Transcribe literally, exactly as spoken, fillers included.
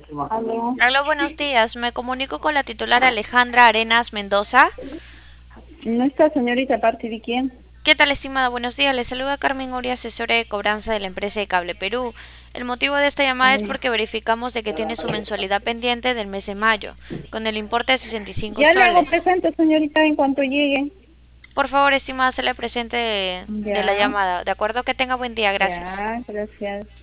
Aló. Hola, buenos días. Me comunico con la titular Alejandra Arenas Mendoza. ¿No está señorita a partir de quién? ¿Qué tal, estimada? Buenos días. Le saluda Carmen Uri, asesora de cobranza de la empresa de Cable Perú. El motivo de esta llamada es Mm, porque verificamos de que tiene su mensualidad pendiente del mes de mayo, con el importe de sesenta y cinco Ya le hago soles. presente, señorita, en cuanto llegue. Por favor, estimada, se le presente de, de la Ya, llamada. De acuerdo, que tenga buen día. Gracias. ya, gracias.